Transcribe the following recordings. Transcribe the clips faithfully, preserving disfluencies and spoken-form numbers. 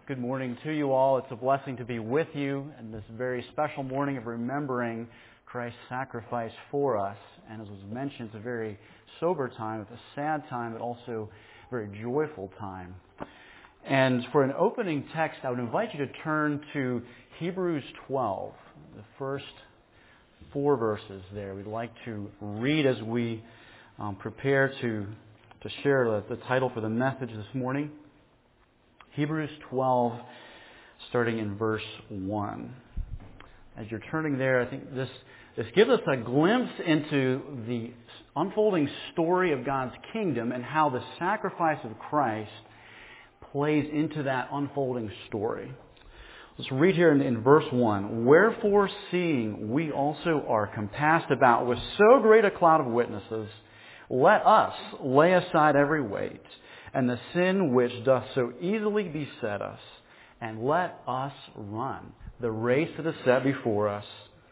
Good morning to you all. It's a blessing to be with you in this very special morning of remembering Christ's sacrifice for us. And as was mentioned, it's a very sober time, it's a sad time, but also a very joyful time. And for an opening text, I would invite you to turn to Hebrews twelve, the first four verses there. We'd like to read as we um, prepare to, to share the, the title for the message this morning. Hebrews twelve, starting in verse one. As you're turning there, I think this, this gives us a glimpse into the unfolding story of God's kingdom and how the sacrifice of Christ plays into that unfolding story. Let's read here in, in verse one. Wherefore, seeing we also are compassed about with so great a cloud of witnesses, let us lay aside every weight and the sin which doth so easily beset us, and let us run the race that is set before us.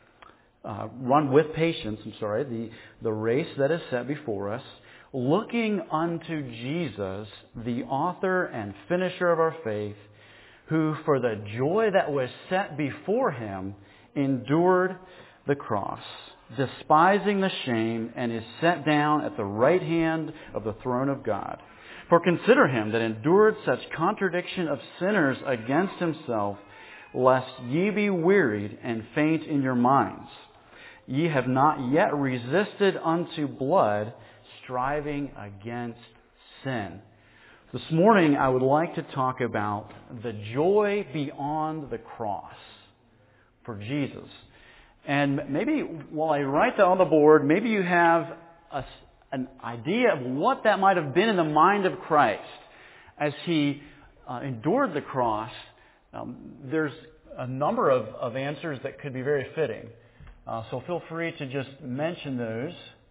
Uh, run with patience, I'm sorry, the, the race that is set before us, looking unto Jesus, the author and finisher of our faith, who for the joy that was set before him endured the cross, despising the shame, and is set down at the right hand of the throne of God. For consider him that endured such contradiction of sinners against himself, lest ye be wearied and faint in your minds. Ye have not yet resisted unto blood, striving against sin. This morning I would like to talk about the joy beyond the cross for Jesus. And maybe while I write that on the board, maybe you have a an idea of what that might have been in the mind of Christ as he uh, endured the cross. Um, there's a number of, of answers that could be very fitting. Uh, so feel free to just mention those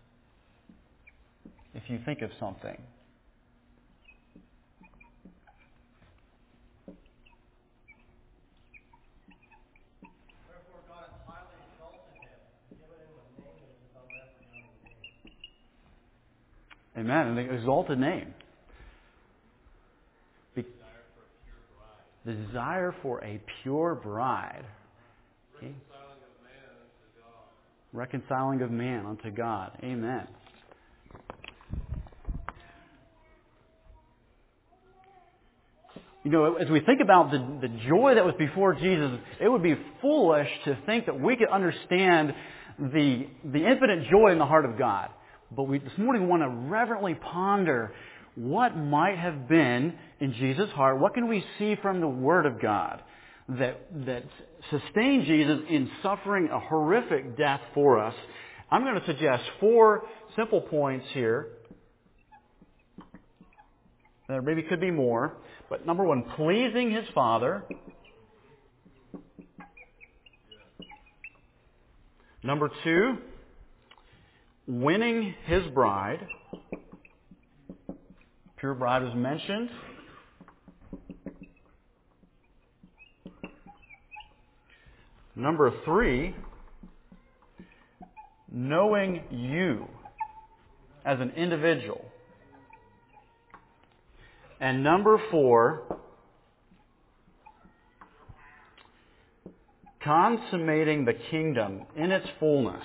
if you think of something. Amen. And the exalted name. Be- the desire for a pure bride. Okay. Reconciling of man unto God. Amen. You know, as we think about the, the joy that was before Jesus, it would be foolish to think that we could understand the, the infinite joy in the heart of God. But we this morning want to reverently ponder what might have been in Jesus' heart. What can we see from the Word of God that that sustained Jesus in suffering a horrific death for us? I'm going to suggest four simple points here. There maybe could be more. But number one, pleasing His Father. Number two, winning His bride. Pure bride was mentioned. Number three, knowing you as an individual. And number four, consummating the kingdom in its fullness.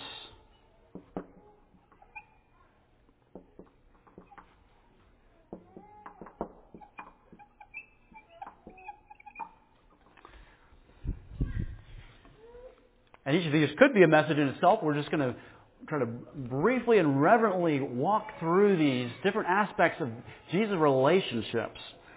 And each of these could be a message in itself. We're just going to try to briefly and reverently walk through these different aspects of Jesus' relationships.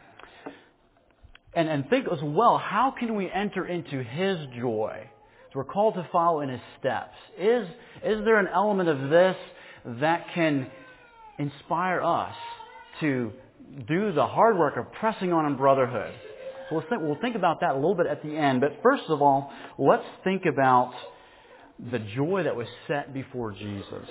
And, and think as well, how can we enter into His joy? So we're called to follow in His steps. Is, is there an element of this that can inspire us to do the hard work of pressing on in brotherhood? So we'll think, we'll think about that a little bit at the end. But first of all, let's think about the joy that was set before Jesus.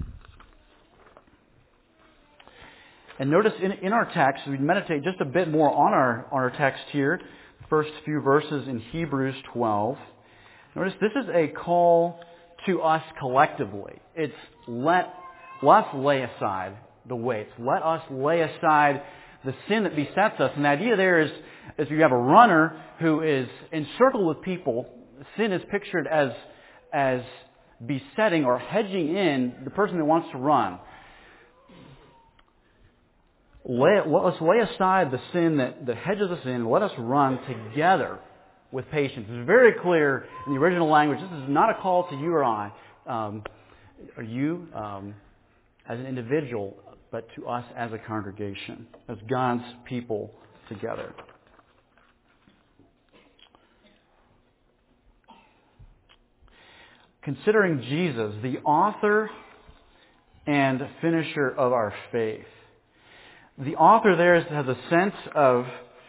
And notice in, in our text, we meditate just a bit more on our, on our text here, the first few verses in Hebrews twelve. Notice this is a call to us collectively. It's let, let's lay aside the weights. Let us lay aside the sin that besets us. And the idea there is is you have a runner who is encircled with people. Sin is pictured as, as besetting or hedging in the person that wants to run. Lay, let's lay aside the sin that, that hedges us in and let us run together with patience. It's very clear in the original language. This is not a call to you or I, um, or you um, as an individual, but to us as a congregation, as God's people together. Considering Jesus, the author and finisher of our faith. The author there has a sense of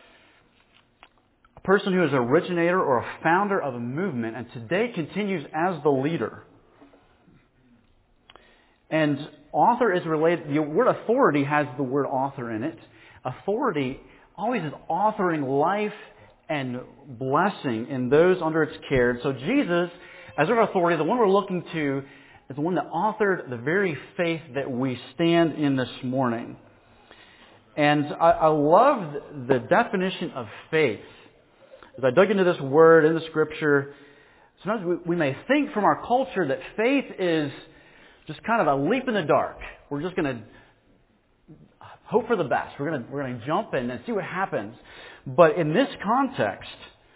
a person who is an originator or a founder of a movement, and today continues as the leader. And author is related, the word authority has the word author in it. Authority always is authoring life and blessing in those under its care. So Jesus, as our authority, the one we're looking to, is the one that authored the very faith that we stand in this morning. And I, I love the definition of faith. As I dug into this word in the Scripture, sometimes we, we may think from our culture that faith is just kind of a leap in the dark. We're just going to hope for the best. We're going to we're going to jump in and see what happens. But in this context,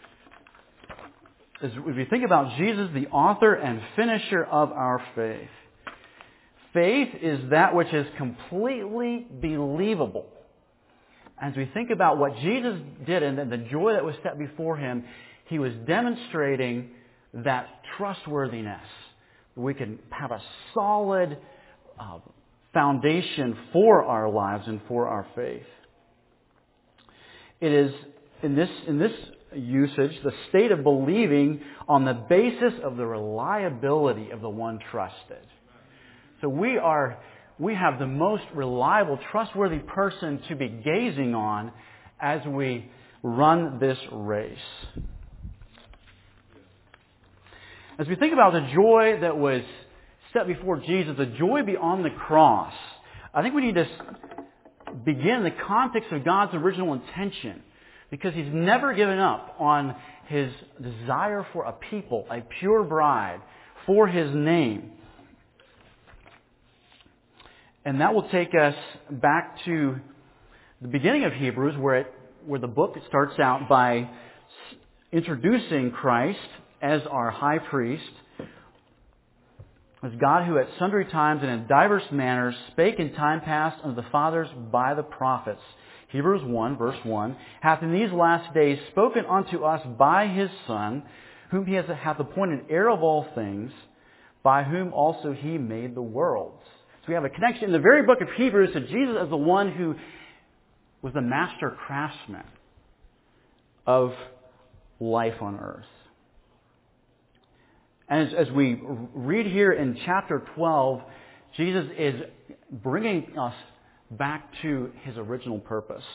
as if we think about Jesus, the author and finisher of our faith, faith is that which is completely believable. As we think about what Jesus did and the joy that was set before Him, He was demonstrating that trustworthiness. We can have a solid uh, foundation for our lives and for our faith. It is, in this, in this usage, the state of believing on the basis of the reliability of the one trusted. So we are... We have the most reliable, trustworthy person to be gazing on as we run this race. As we think about the joy that was set before Jesus, the joy beyond the cross, I think we need to begin in the context of God's original intention, because He's never given up on His desire for a people, a pure bride, for His name. And that will take us back to the beginning of Hebrews, where it, where the book starts out by introducing Christ as our high priest, as God who at sundry times and in diverse manners spake in time past unto the fathers by the prophets. Hebrews one, verse one, hath in these last days spoken unto us by His Son, whom He hath appointed heir of all things, by whom also He made the worlds. So we have a connection in the very book of Hebrews to Jesus as the one who was the master craftsman of life on earth. And as, as we read here in chapter twelve, Jesus is bringing us back to His original purpose.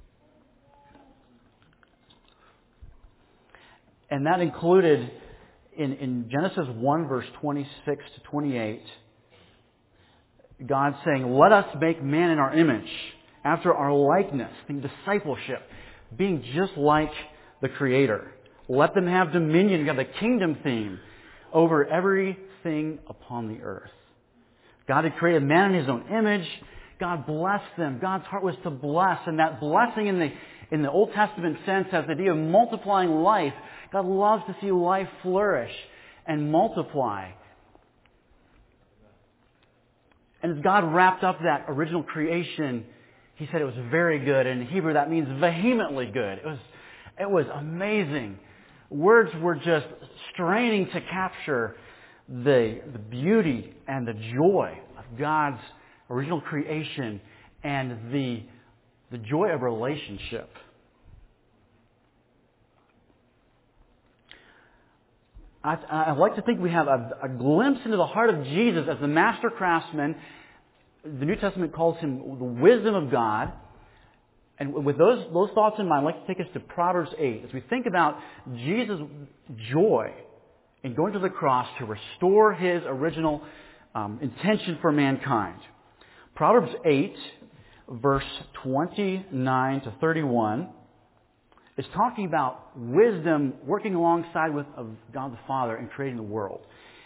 And that included in, in Genesis one, verse twenty-six to twenty-eight, God saying, let us make man in our image, after our likeness, in discipleship, being just like the Creator. Let them have dominion, you have the kingdom theme, over everything upon the earth. God had created man in His own image. God blessed them. God's heart was to bless. And that blessing in the, in the Old Testament sense has the idea of multiplying life. God loves to see life flourish and multiply. And as God wrapped up that original creation, He said it was very good. And in Hebrew, that means vehemently good. It was, it was amazing. Words were just straining to capture the, the beauty and the joy of God's original creation and the, the joy of relationship. I, I like to think we have a, a glimpse into the heart of Jesus as the master craftsman. The New Testament calls Him the wisdom of God. And with those, those thoughts in mind, I'd like to take us to Proverbs eight. As we think about Jesus' joy in going to the cross to restore His original um, intention for mankind. Proverbs eight, verse twenty-nine to thirty-one. is talking about wisdom working alongside with of God the Father in creating the world.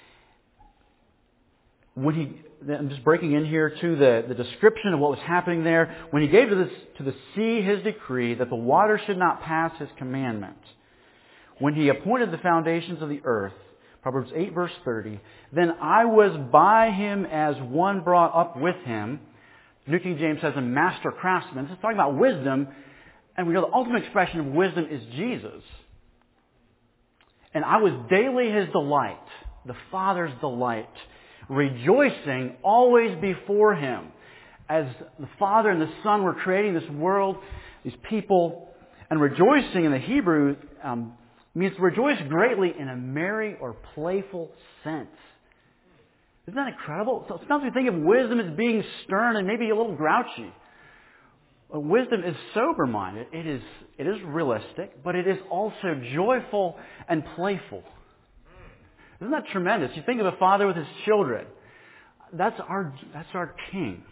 When he, I'm just breaking in here to the, the description of what was happening there. When he gave to, this, to the sea his decree that the water should not pass his commandment. When he appointed the foundations of the earth, Proverbs eight verse thirty, then I was by him as one brought up with him. New King James says a master craftsman. This is talking about wisdom. And we know the ultimate expression of wisdom is Jesus. And I was daily his delight, the Father's delight, rejoicing always before him. As the Father and the Son were creating this world, these people, and rejoicing in the Hebrew um, means to rejoice greatly in a merry or playful sense. Isn't that incredible? So sometimes we think of wisdom as being stern and maybe a little grouchy. Wisdom is sober-minded. It is, it is realistic, but it is also joyful and playful. Isn't that tremendous? You think of a father with his children. That's our, that's our King.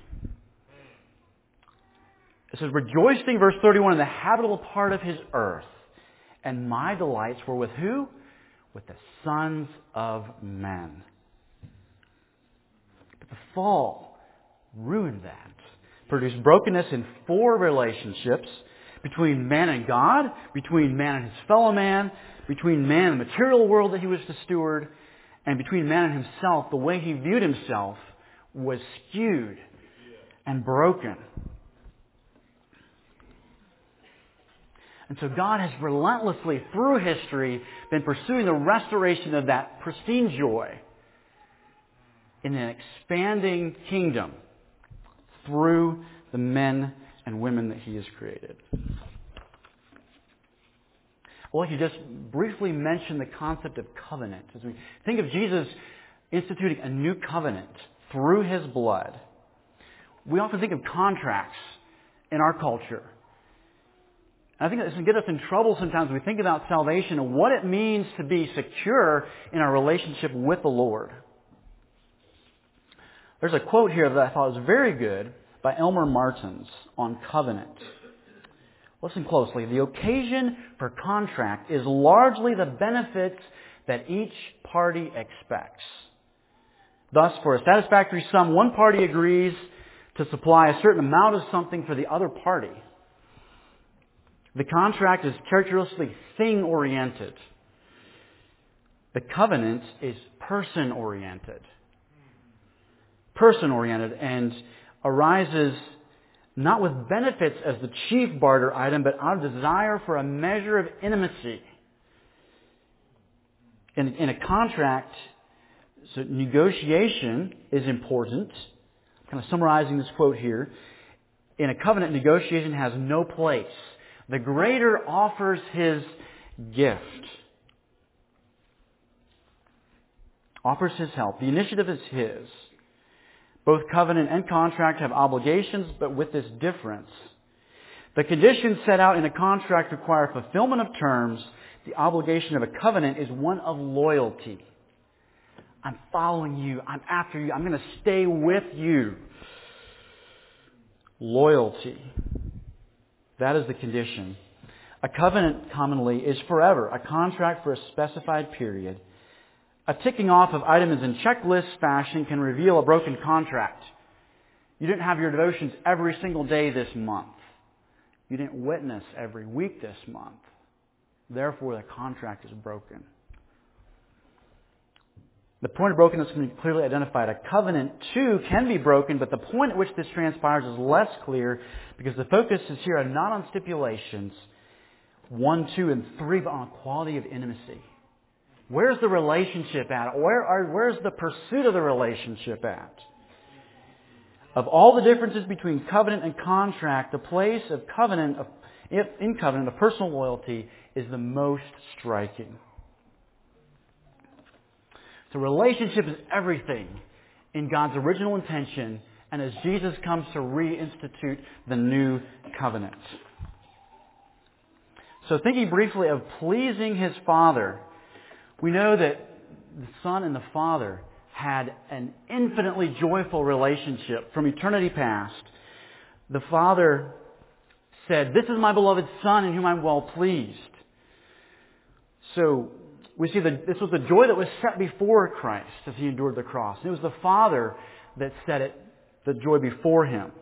It says, rejoicing, verse thirty-one, in the habitable part of his earth. And my delights were with who? With the sons of men. But the fall ruined that. Produced brokenness in four relationships between man and God, between man and his fellow man, between man and the material world that he was to steward, and between man and himself. The way he viewed himself was skewed and broken. And so God has relentlessly, through history, been pursuing the restoration of that pristine joy in an expanding kingdom through the men and women that he has created. Well, you just briefly mentioned the concept of covenant. As we think of Jesus instituting a new covenant through his blood, we often think of contracts in our culture. And I think this can get us in trouble sometimes when we think about salvation and what it means to be secure in our relationship with the Lord. There's a quote here that I thought was very good by Elmer Martins on covenant. Listen closely. The occasion for contract is largely the benefits that each party expects. Thus, for a satisfactory sum, one party agrees to supply a certain amount of something for the other party. The contract is characteristically thing-oriented. The covenant is person-oriented. Person-oriented and arises not with benefits as the chief barter item, but out of desire for a measure of intimacy. In, in a contract, so negotiation is important. I'm kind of summarizing this quote here. In a covenant, negotiation has no place. The greater offers his gift. Offers his help. The initiative is his. Both covenant and contract have obligations, but with this difference. The conditions set out in a contract require fulfillment of terms. The obligation of a covenant is one of loyalty. I'm following you. I'm after you. I'm going to stay with you. Loyalty. That is the condition. A covenant commonly is forever. A contract for a specified period. A ticking off of items in checklist fashion can reveal a broken contract. You didn't have your devotions every single day this month. You didn't witness every week this month. Therefore, the contract is broken. The point of brokenness can be clearly identified. A covenant, too, can be broken, but the point at which this transpires is less clear because the focus is here not on stipulations, one, two, and three, but on quality of intimacy. Where's the relationship at? Where are, where's the pursuit of the relationship at? Of all the differences between covenant and contract, the place of covenant, of, in covenant, of personal loyalty is the most striking. So relationship is everything in God's original intention and as Jesus comes to reinstitute the new covenant. So thinking briefly of pleasing his Father, we know that the Son and the Father had an infinitely joyful relationship from eternity past. The Father said, "This is my beloved Son in whom I'm well pleased." So we see that this was the joy that was set before Christ as He endured the cross. It was the Father that set it, the joy before Him.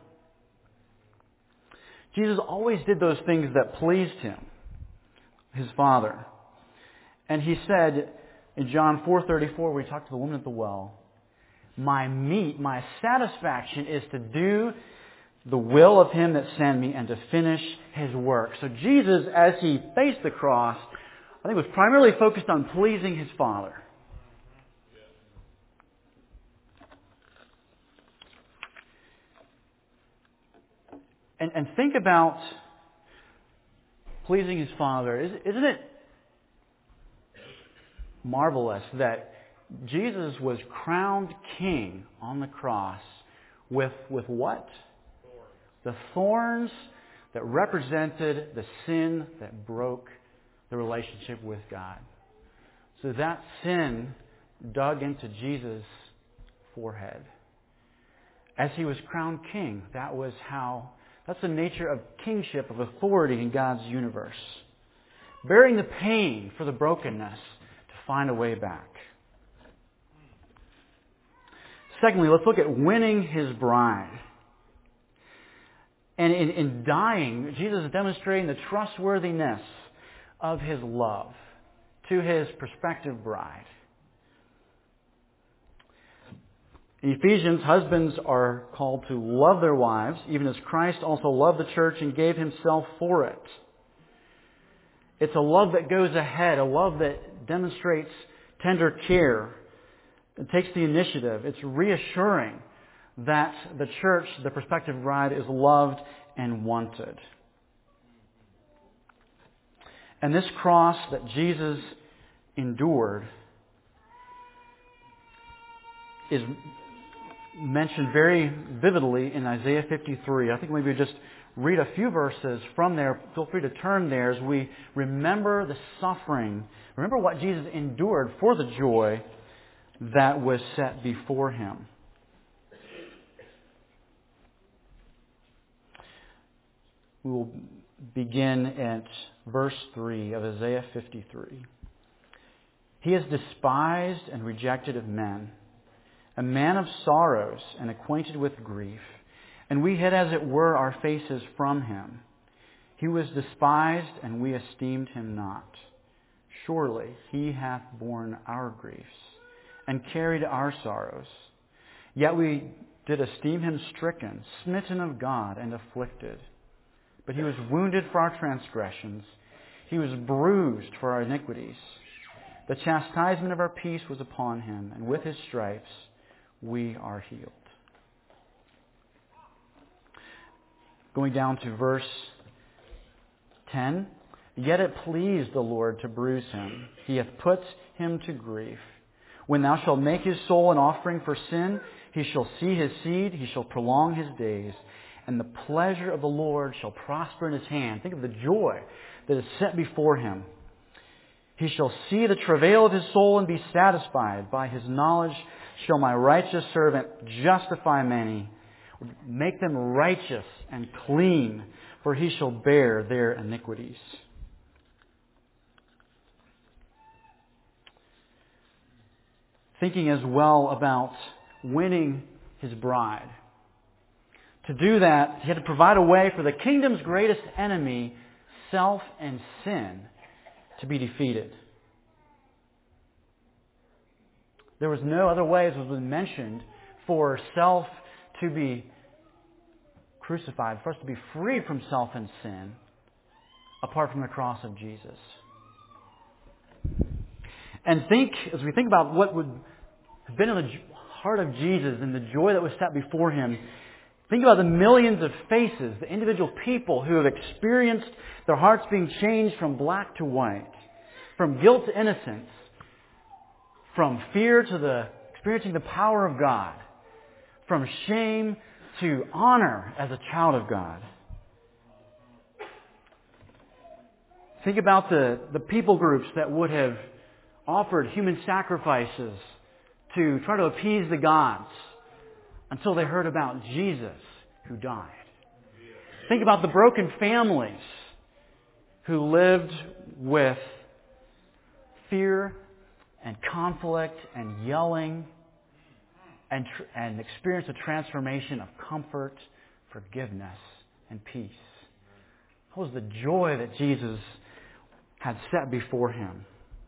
Jesus always did those things that pleased Him, His Father. And He said in John four thirty-four, where He talked to the woman at the well, "My meat, my satisfaction is to do the will of Him that sent me and to finish His work." So Jesus, as He faced the cross, I think was primarily focused on pleasing His Father. And, and think about pleasing His Father. Isn't it marvelous that Jesus was crowned king on the cross with, with what? The thorns that represented the sin that broke the relationship with God. So that sin dug into Jesus' forehead. As He was crowned king, that was how, that's the nature of kingship, of authority in God's universe. Bearing the pain for the brokenness to find a way back. Secondly, let's look at winning His bride. And in, in dying, Jesus is demonstrating the trustworthiness of His love to His prospective bride. In Ephesians, husbands are called to love their wives, even as Christ also loved the church and gave Himself for it. It's a love that goes ahead, a love that demonstrates tender care, it takes the initiative. It's reassuring that the church, the prospective bride, is loved and wanted. And this cross that Jesus endured is mentioned very vividly in Isaiah fifty-three. I think maybe we just read a few verses from there. Feel free to turn there as we remember the suffering. Remember what Jesus endured for the joy that was set before Him. We will begin at verse three of Isaiah fifty-three. "He is despised and rejected of men, a man of sorrows and acquainted with grief, and we hid as it were our faces from Him. He was despised, and we esteemed Him not. Surely He hath borne our griefs and carried our sorrows. Yet we did esteem Him stricken, smitten of God, and afflicted. But He was wounded for our transgressions. He was bruised for our iniquities. The chastisement of our peace was upon Him, and with His stripes we are healed." Going down to verse ten. "Yet it pleased the Lord to bruise Him. He hath put Him to grief. When thou shalt make His soul an offering for sin, He shall see His seed, He shall prolong His days, and the pleasure of the Lord shall prosper in His hand." Think of the joy that is set before Him. "He shall see the travail of His soul and be satisfied. By His knowledge shall my righteous servant justify many, make them righteous and clean, for He shall bear their iniquities." Thinking as well about winning His bride. To do that, He had to provide a way for the kingdom's greatest enemy, self and sin, to be defeated. There was no other way, as was mentioned, for self to be crucified, for us to be freed from self and sin, apart from the cross of Jesus. And think, as we think about what would have been in the heart of Jesus and the joy that was set before Him, think about the millions of faces, the individual people who have experienced their hearts being changed from black to white, from guilt to innocence, from fear to the experiencing the power of God, from shame to honor as a child of God. Think about the, the people groups that would have offered human sacrifices to try to appease the gods until they heard about Jesus who died. Think about the broken families who lived with fear and conflict and yelling and, tr- and experienced a transformation of comfort, forgiveness, and peace. That was the joy that Jesus had set before him.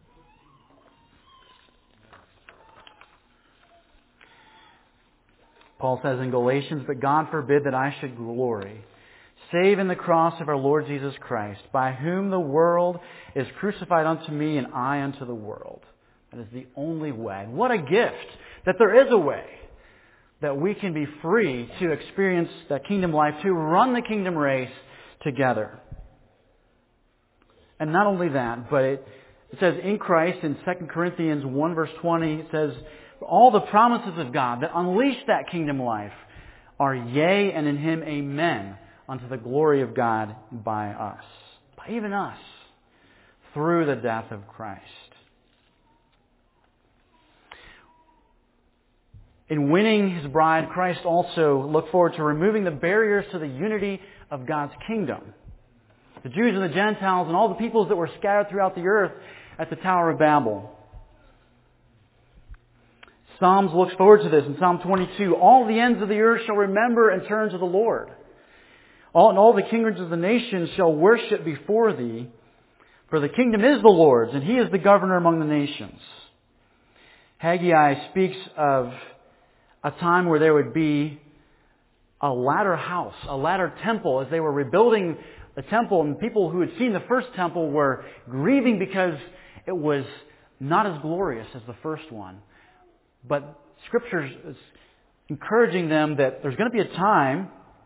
Paul says in Galatians, "But God forbid that I should glory, save in the cross of our Lord Jesus Christ, by whom the world is crucified unto me and I unto the world." That is the only way. And what a gift that there is a way that we can be free to experience that kingdom life, to run the kingdom race together. And not only that, but it, it says in Christ in Second Corinthians one verse twenty, it says, all the promises of God that unleash that kingdom life are yea, and in Him amen, unto the glory of God by us, by even us, through the death of Christ. In winning His bride, Christ also looked forward to removing the barriers to the unity of God's kingdom. The Jews and the Gentiles and all the peoples that were scattered throughout the earth at the Tower of Babel. Psalms looks forward to this in Psalm twenty-two. All the ends of the earth shall remember and turn to the Lord. All and all the kingdoms of the nations shall worship before Thee. For the kingdom is the Lord's, and He is the governor among the nations. Haggai speaks of a time where there would be a latter house, a latter temple, as they were rebuilding the temple, and people who had seen the first temple were grieving because it was not as glorious as the first one. But Scripture is encouraging them that there's going to be a time,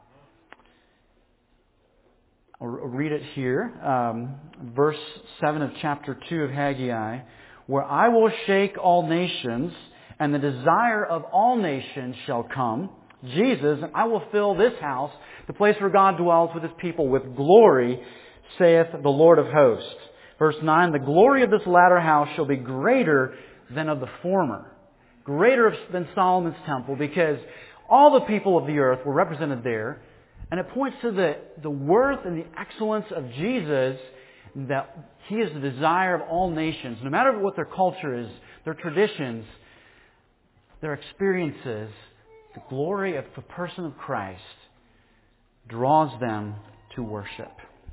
I'll read it here, um, verse seven of chapter two of Haggai, where I will shake all nations, and the desire of all nations shall come, Jesus, and I will fill this house, the place where God dwells with His people, with glory, saith the Lord of hosts. Verse nine, the glory of this latter house shall be greater than of the former. Greater than Solomon's temple, because all the people of the earth were represented there. And it points to the, the worth and the excellence of Jesus, that He is the desire of all nations. No matter what their culture is, their traditions, their experiences, the glory of the person of Christ draws them to worship.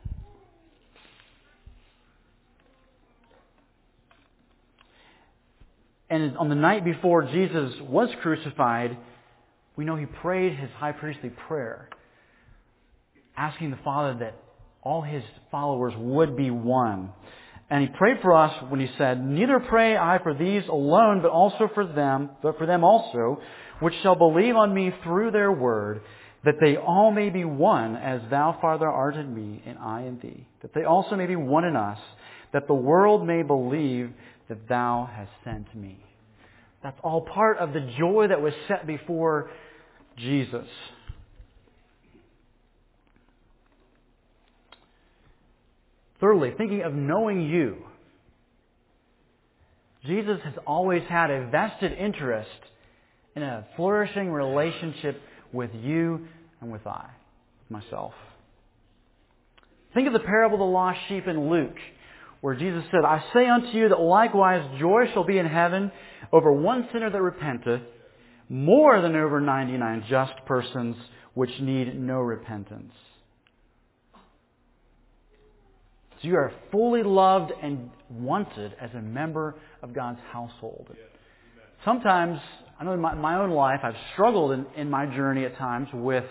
And on the night before Jesus was crucified, we know He prayed His high priestly prayer, asking the Father that all His followers would be one. And He prayed for us when He said, neither pray I for these alone, but also for them, but for them also, which shall believe on Me through their word, that they all may be one, as Thou, Father, art in Me, and I in Thee, that they also may be one in us, that the world may believe that Thou hast sent Me. That's all part of the joy that was set before Jesus. Thirdly, thinking of knowing you. Jesus has always had a vested interest in a flourishing relationship with you and with I, myself. Think of the parable of the lost sheep in Luke, where Jesus said, I say unto you that likewise joy shall be in heaven over one sinner that repenteth, more than over ninety-nine just persons which need no repentance. So you are fully loved and wanted as a member of God's household. Sometimes, I know in my, my own life, I've struggled in, in my journey at times with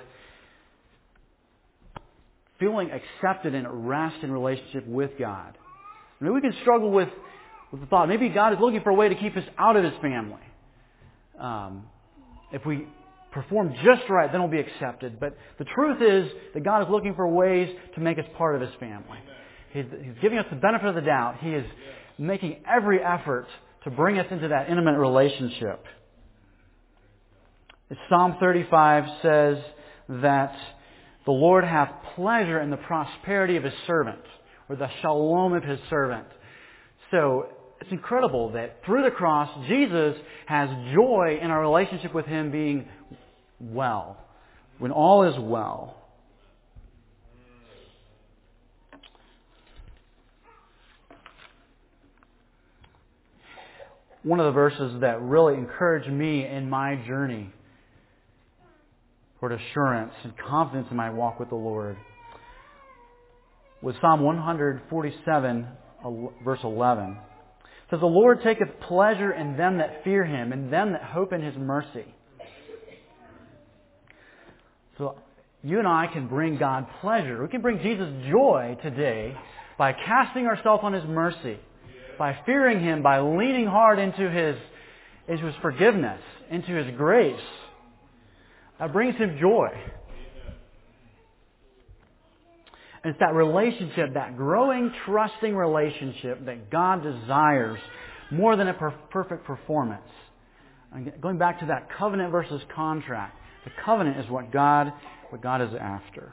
feeling accepted and at rest in relationship with God. I mean, we can struggle with, with the thought, maybe God is looking for a way to keep us out of His family. Um, if we perform just right, then we'll be accepted. But the truth is that God is looking for ways to make us part of His family. He's, he's giving us the benefit of the doubt. He is making every effort to bring us into that intimate relationship. Psalm thirty-five says that the Lord hath pleasure in the prosperity of His servant, or the shalom of His servant. So it's incredible that through the cross, Jesus has joy in our relationship with Him being well, when all is well. one of the verses that really encouraged me in my journey toward assurance and confidence in my walk with the Lord was Psalm one forty-seven, verse eleven. It says, "The Lord taketh pleasure in them that fear Him, in them that hope in His mercy." So you and I can bring God pleasure. We can bring Jesus joy today by casting ourselves on His mercy, by fearing Him, by leaning hard into His, into His forgiveness, into His grace. That brings Him joy. And it's that relationship, that growing, trusting relationship that God desires more than a per- perfect performance. And going back to that covenant versus contract, the covenant is what God, what God is after.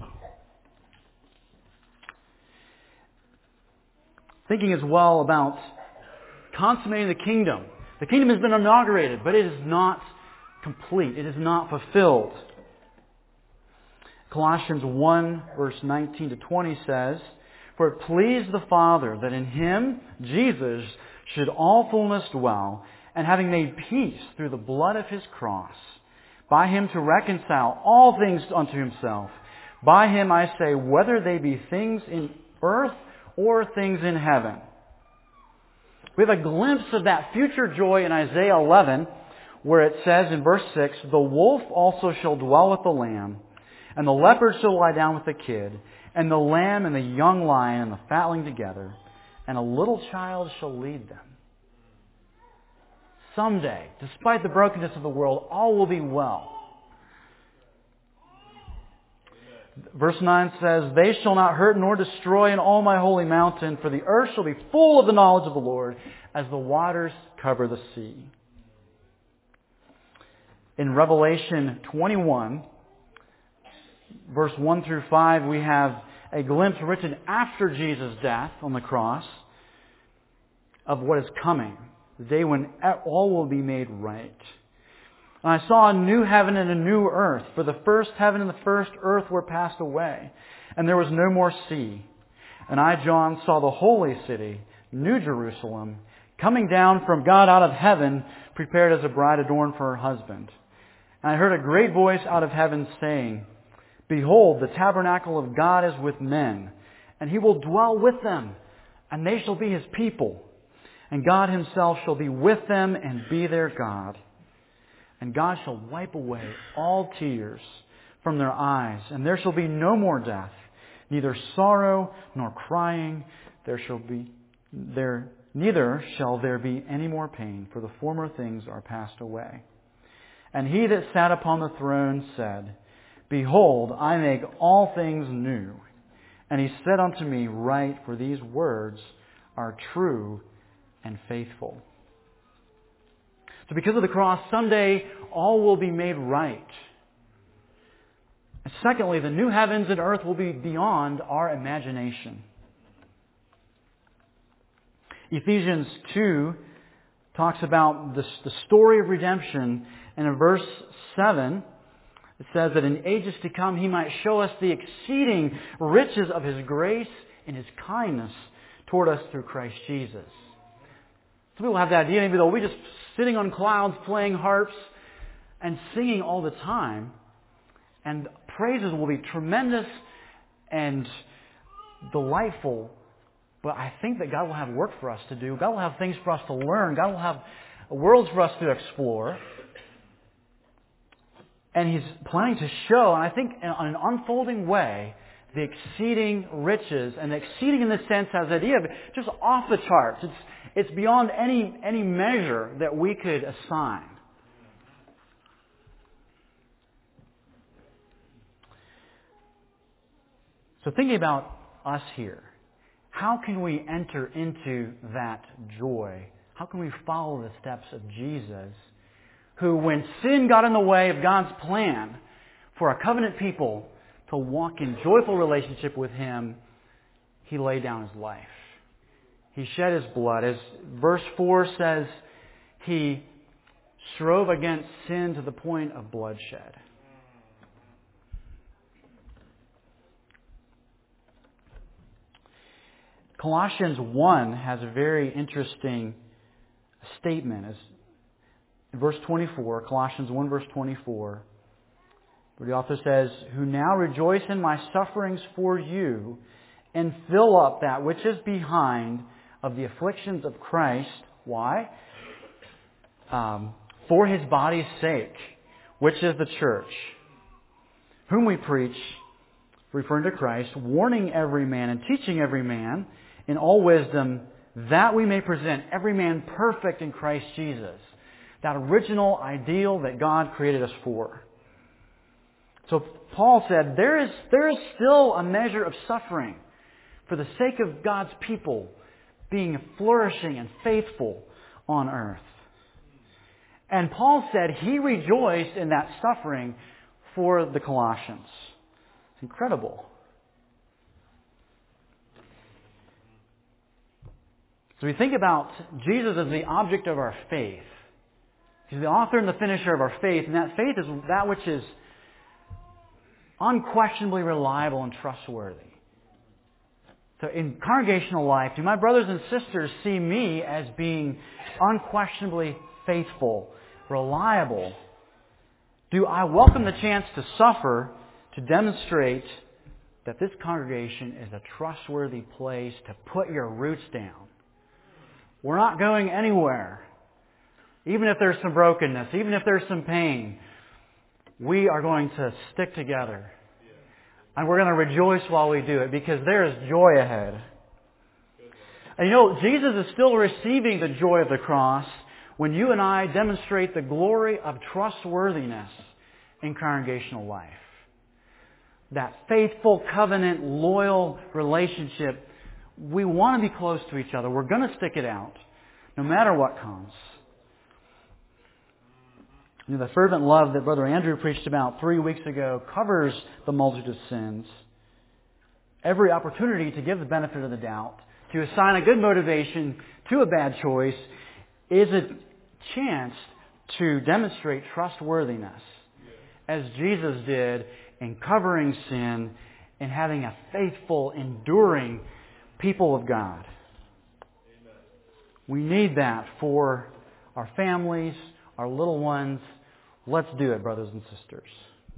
Thinking as well about consummating the kingdom. The kingdom has been inaugurated, but it is not complete. It is not fulfilled. Colossians one, verse nineteen to twenty says, "For it pleased the Father that in Him, Jesus, should all fullness dwell, and having made peace through the blood of His cross, by Him to reconcile all things unto Himself. By Him, I say, whether they be things in earth or things in heaven." We have a glimpse of that future joy in Isaiah eleven, where it says in verse six, "The wolf also shall dwell with the lamb, and the leopard shall lie down with the kid, and the lamb and the young lion and the fatling together, and a little child shall lead them." Someday, despite the brokenness of the world, all will be well. Verse nine says, "They shall not hurt nor destroy in all my holy mountain, for the earth shall be full of the knowledge of the Lord, as the waters cover the sea." In Revelation twenty-one, verse one through five, we have a glimpse written after Jesus' death on the cross of what is coming, the day when all will be made right. "And I saw a new heaven and a new earth, for the first heaven and the first earth were passed away, and there was no more sea. And I, John, saw the holy city, New Jerusalem, coming down from God out of heaven, prepared as a bride adorned for her husband. And I heard a great voice out of heaven saying, Behold, the tabernacle of God is with men, and He will dwell with them, and they shall be His people. And God Himself shall be with them and be their God. And God shall wipe away all tears from their eyes, and there shall be no more death, neither sorrow nor crying. There shall be there neither shall there be any more pain, for the former things are passed away. And He that sat upon the throne said, Behold, I make all things new. And He said unto me, Write, for these words are true and faithful. So because of the cross, someday all will be made right. And secondly, the new heavens and earth will be beyond our imagination. Ephesians two talks about this, the story of redemption, and in verse seven, it says that in ages to come He might show us the exceeding riches of His grace and His kindness toward us through Christ Jesus. Some people have the idea maybe that we're just sitting on clouds playing harps and singing all the time, and praises will be tremendous and delightful. But I think that God will have work for us to do. God will have things for us to learn. God will have worlds for us to explore. And He's planning to show, and I think in an unfolding way, the exceeding riches, and the exceeding in the sense has the idea of just off the charts. It's it's beyond any any measure that we could assign. So thinking about us here, how can we enter into that joy? How can we follow the steps of Jesus, who, when sin got in the way of God's plan for a covenant people to walk in joyful relationship with Him, He laid down His life. He shed His blood. As verse four says, He strove against sin to the point of bloodshed. Colossians one has a very interesting statement. As in verse twenty-four, Colossians one verse twenty-four, where the author says, "Who now rejoice in my sufferings for you, and fill up that which is behind of the afflictions of Christ." Why? Um, for His body's sake, which is the church, whom we preach, referring to Christ, warning every man and teaching every man in all wisdom, that we may present every man perfect in Christ Jesus. That original ideal that God created us for. So Paul said, there is, there is still a measure of suffering for the sake of God's people being flourishing and faithful on earth. And Paul said he rejoiced in that suffering for the Colossians. It's incredible. So we think about Jesus as the object of our faith. He's the author and the finisher of our faith, and that faith is that which is unquestionably reliable and trustworthy. So in congregational life, do my brothers and sisters see me as being unquestionably faithful, reliable? Do I welcome the chance to suffer to demonstrate that this congregation is a trustworthy place to put your roots down? We're not going anywhere. Even if there's some brokenness, even if there's some pain, we are going to stick together. And we're going to rejoice while we do it because there is joy ahead. And you know, Jesus is still receiving the joy of the cross when you and I demonstrate the glory of trustworthiness in congregational life. That faithful, covenant, loyal relationship. We want to be close to each other. We're going to stick it out no matter what comes. You know, the fervent love that Brother Andrew preached about three weeks ago covers the multitude of sins. Every opportunity to give the benefit of the doubt, to assign a good motivation to a bad choice, is a chance to demonstrate trustworthiness, as Jesus did in covering sin and having a faithful, enduring people of God. We need that for our families, our little ones. Let's do it, brothers and sisters.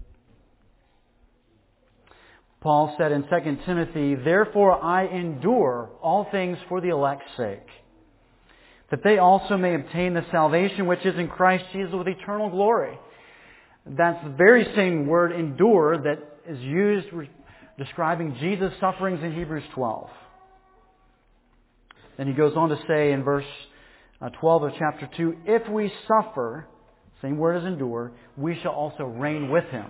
Paul said in Second Timothy, "Therefore I endure all things for the elect's sake, that they also may obtain the salvation which is in Christ Jesus with eternal glory." That's the very same word, endure, that is used describing Jesus' sufferings in Hebrews twelve. Then he goes on to say in verse twelve of chapter two, "If we suffer," same word as endure, "we shall also reign with Him."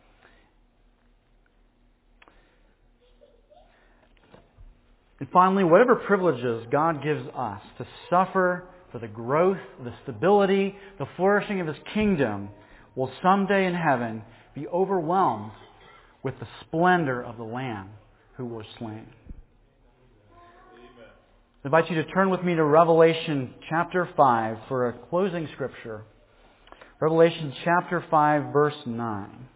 And finally, whatever privileges God gives us to suffer for the growth, the stability, the flourishing of His kingdom will someday in heaven be overwhelmed with the splendor of the Lamb who was slain. I invite you to turn with me to Revelation chapter five for a closing scripture. Revelation chapter five, verse nine.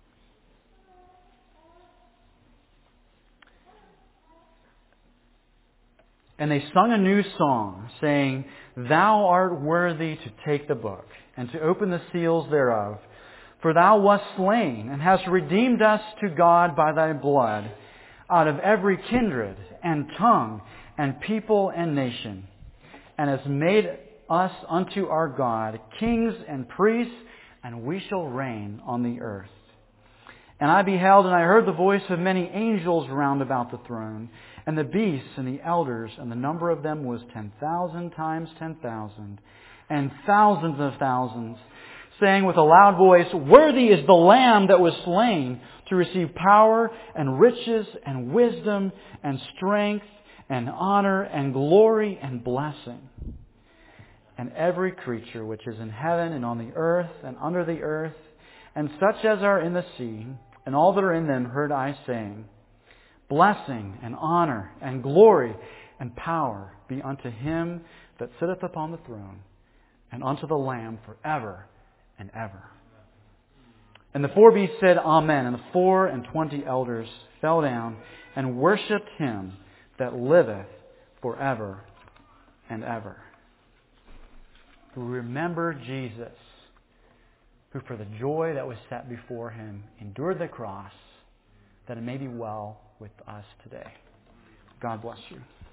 "And they sung a new song, saying, Thou art worthy to take the book, and to open the seals thereof. For Thou wast slain, and hast redeemed us to God by Thy blood, out of every kindred, and tongue, and people, and nation, and hast made us unto our God kings and priests, and we shall reign on the earth. And I beheld, and I heard the voice of many angels round about the throne, and the beasts and the elders, and the number of them was ten thousand times ten thousand, and thousands of thousands, saying with a loud voice, Worthy is the Lamb that was slain to receive power and riches and wisdom and strength and honor and glory and blessing. And every creature which is in heaven and on the earth and under the earth, and such as are in the sea, and all that are in them, heard I saying, Blessing and honor and glory and power be unto Him that sitteth upon the throne, and unto the Lamb forever and ever. And the four beasts said, Amen. And the four and twenty elders fell down and worshipped Him that liveth forever and ever. who remember Jesus, who for the joy that was set before him endured the cross, that it may be well with us today. God bless you.